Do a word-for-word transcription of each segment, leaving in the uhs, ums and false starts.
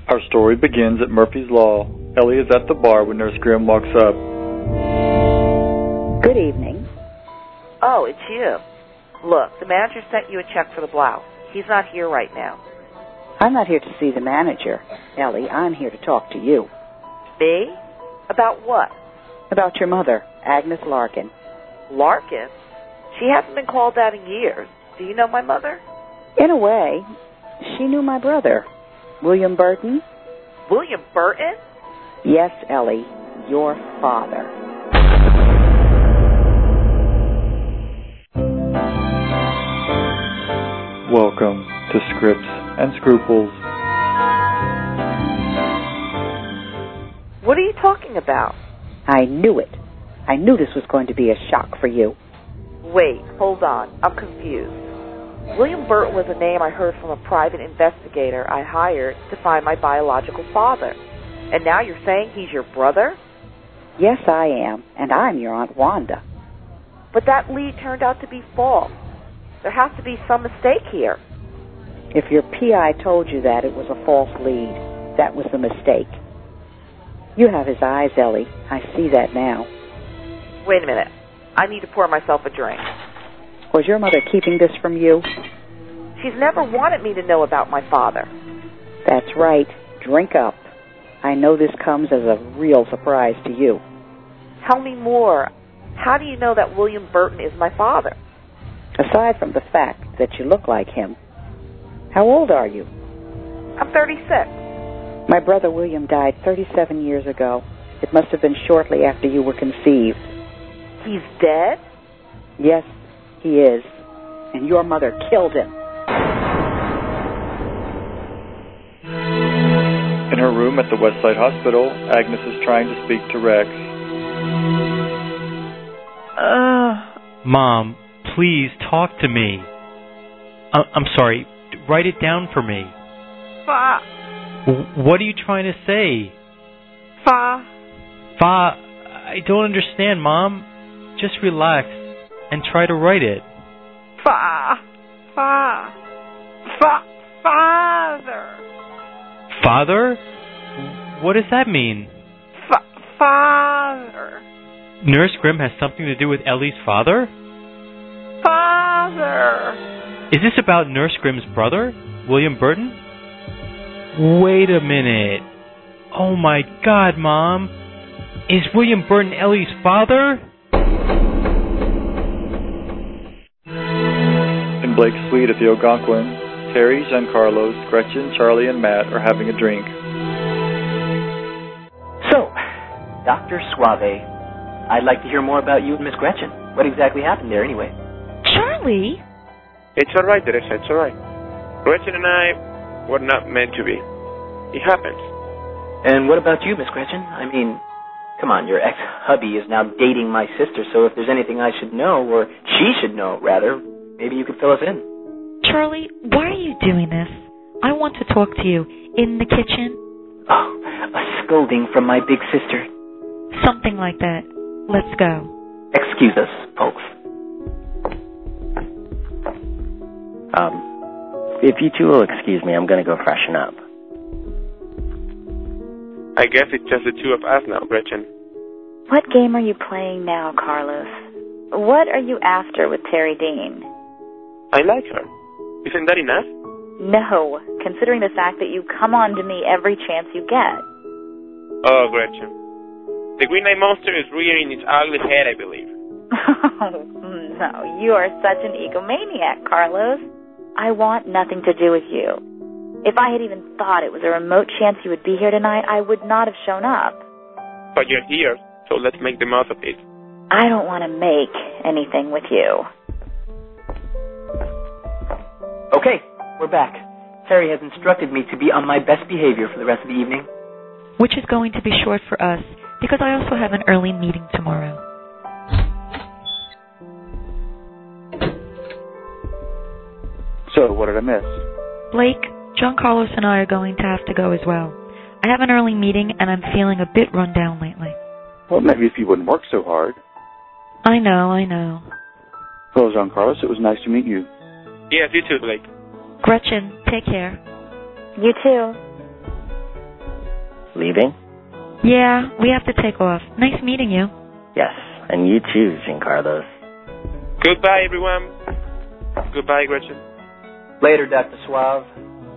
Our story begins at Murphy's Law. Ellie is at the bar when Nurse Grimm walks up. Good evening. Oh, it's you. Look, the manager sent you a check for the blouse. He's not here right now. I'm not here to see the manager, Ellie. I'm here to talk to you. Me? About what? About your mother, Agnes Larkin. Larkin? She hasn't been called that in years. Do you know my mother? In a way, she knew my brother, William Burton. William Burton? Yes, Ellie, your father. Welcome to Scripts and Scruples. What are you talking about? I knew it. I knew this was going to be a shock for you. Wait, hold on. I'm confused. William Burton was a name I heard from a private investigator I hired to find my biological father. And now you're saying he's your brother? Yes, I am, and I'm your Aunt Wanda. But that lead turned out to be false. There has to be some mistake here. If your P I told you that it was a false lead, that was the mistake. You have his eyes, Ellie. I see that now. Wait a minute. I need to pour myself a drink. Was your mother keeping this from you? She's never wanted me to know about my father. That's right. Drink up. I know this comes as a real surprise to you. Tell me more. How do you know that William Burton is my father? Aside from the fact that you look like him, how old are you? I'm thirty-six. My brother William died thirty-seven years ago. It must have been shortly after you were conceived. He's dead? Yes, he is. And your mother killed him. In her room at the Westside Hospital, Agnes is trying to speak to Rex. Uh, Mom, please talk to me. I- I'm sorry. Write it down for me. Fa. W- what are you trying to say? Fa. Fa, I don't understand, Mom. Just relax and try to write it. Fa. Fa. Fa. Father. Father? What does that mean? Fa. Father. Nurse Grimm has something to do with Ellie's father? Father. Is this about Nurse Grimm's brother, William Burton? Wait a minute. Oh my God, Mom. Is William Burton Ellie's father? In Blake's suite at the Algonquin, Terry, Giancarlos, Gretchen, Charlie, and Matt are having a drink. So, Doctor Suave, I'd like to hear more about you and Miss Gretchen. What exactly happened there, anyway? Charlie? It's all right, Teresa, it's all right. Gretchen and I were not meant to be. It happens. And what about you, Miss Gretchen? I mean, come on, your ex-hubby is now dating my sister, so if there's anything I should know, or she should know, rather, maybe you could fill us in. Charlie, why are you doing this? I want to talk to you. In the kitchen? Oh, a scolding from my big sister. Something like that. Let's go. Excuse us, folks. Um, if you two will excuse me, I'm going to go freshen up. I guess it's just the two of us now, Gretchen. What game are you playing now, Carlos? What are you after with Terry Dean? I like her. Isn't that enough? No, considering the fact that you come on to me every chance you get. Oh, Gretchen. The Green Eye Monster is rearing its ugly head, I believe. Oh, no, you are such an egomaniac, Carlos. I want nothing to do with you. If I had even thought it was a remote chance you would be here tonight, I would not have shown up. But you're here, so let's make the most of it. I don't want to make anything with you. Okay, we're back. Terry has instructed me to be on my best behavior for the rest of the evening. Which is going to be short for us, because I also have an early meeting tomorrow. So, what did I miss? Blake, Giancarlos and I are going to have to go as well. I have an early meeting, and I'm feeling a bit run down lately. Well, maybe if you wouldn't work so hard. I know, I know. Well, Giancarlos, it was nice to meet you. Yes, you too, Blake. Gretchen, take care. You too. Leaving? Yeah, we have to take off. Nice meeting you. Yes, and you too, Giancarlos. Goodbye, everyone. Goodbye, Gretchen. Later, Doctor Suave.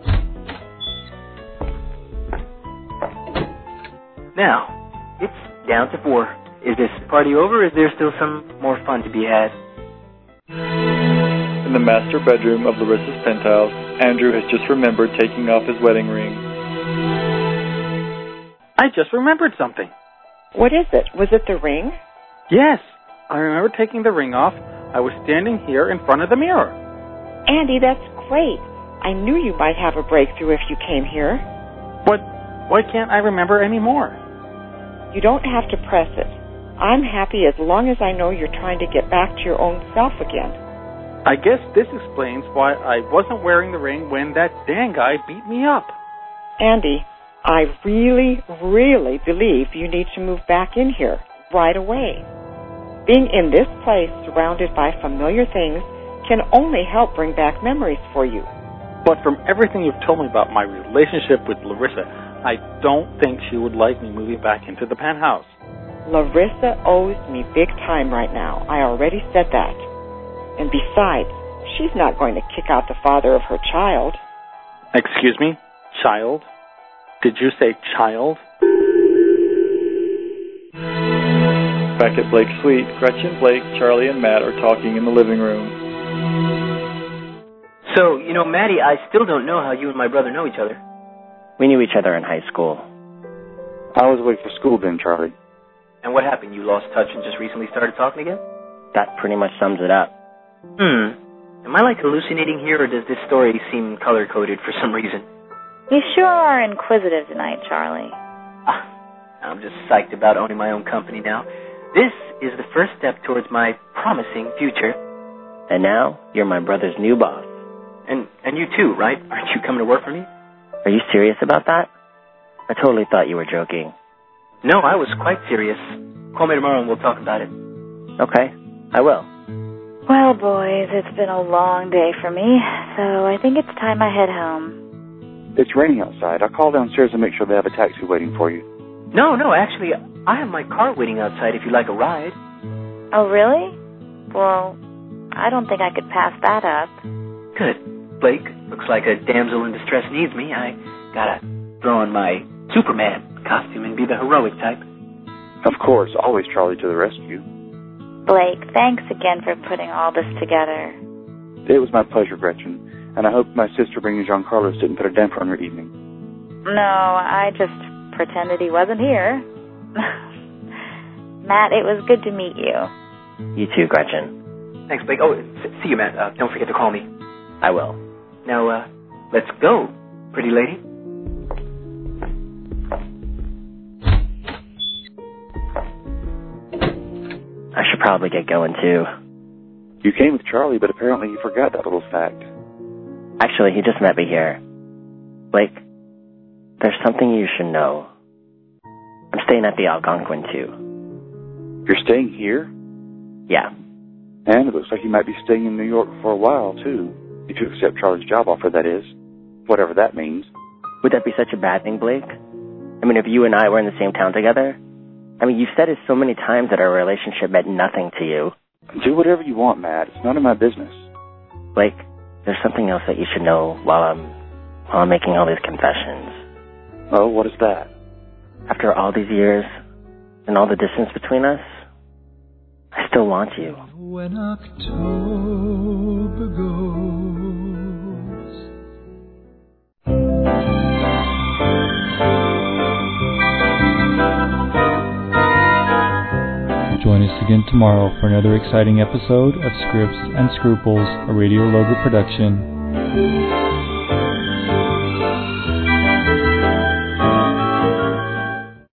Now, it's down to four. Is this party over, or is there still some more fun to be had? In the master bedroom of Larissa's penthouse, Andrew has just remembered taking off his wedding ring. I just remembered something. What is it? Was it the ring? Yes, I remember taking the ring off. I was standing here in front of the mirror. Andy, that's great. I knew you might have a breakthrough if you came here. But why can't I remember any more? You don't have to press it. I'm happy as long as I know you're trying to get back to your own self again. I guess this explains why I wasn't wearing the ring when that Dan guy beat me up. Andy, I really, really believe you need to move back in here right away. Being in this place surrounded by familiar things can only help bring back memories for you. But from everything you've told me about my relationship with Larissa, I don't think she would like me moving back into the penthouse. Larissa owes me big time right now. I already said that. And besides, she's not going to kick out the father of her child. Excuse me? Child? Did you say child? Back at Blake's suite, Gretchen, Blake, Charlie, and Matt are talking in the living room. So, you know, Maddie, I still don't know how you and my brother know each other. We knew each other in high school. I was away for school then, Charlie. And what happened? You lost touch and just recently started talking again? That pretty much sums it up. Hmm. Am I, like, hallucinating here, or does this story seem color-coded for some reason? You sure are inquisitive tonight, Charlie. Ah, I'm just psyched about owning my own company now. This is the first step towards my promising future. And now, you're my brother's new boss. And and you too, right? Aren't you coming to work for me? Are you serious about that? I totally thought you were joking. No, I was quite serious. Call me tomorrow and we'll talk about it. Okay, I will. Well, boys, it's been a long day for me, so I think it's time I head home. It's raining outside. I'll call downstairs and make sure they have a taxi waiting for you. No, no, actually, I have my car waiting outside if you'd like a ride. Oh, really? Well, I don't think I could pass that up. Good. Blake, looks like a damsel in distress needs me. I gotta throw on my Superman costume and be the heroic type. Of course, always Charlie to the rescue. Blake, thanks again for putting all this together. It was my pleasure, Gretchen, and I hope my sister bringing Giancarlos didn't put a damper on your evening. No, I just pretended he wasn't here. Matt, it was good to meet you. You too, Gretchen. Thanks, Blake. Oh, see you, Matt. Uh, don't forget to call me. I will. Now, uh, let's go, pretty lady. I should probably get going, too. You came with Charlie, but apparently you forgot that little fact. Actually, he just met me here. Blake, there's something you should know. I'm staying at the Algonquin, too. You're staying here? Yeah. And it looks like you might be staying in New York for a while, too. If you accept Charlie's job offer, that is. Whatever that means. Would that be such a bad thing, Blake? I mean, if you and I were in the same town together? I mean, you've said it so many times that our relationship meant nothing to you. Do whatever you want, Matt. It's none of my business. Blake, there's something else that you should know while I'm, while I'm making all these confessions. Oh, what is that? After all these years and all the distance between us, I still want you. When October goes, join us again tomorrow for another exciting episode of Scripts and Scruples, a Radio Logo production.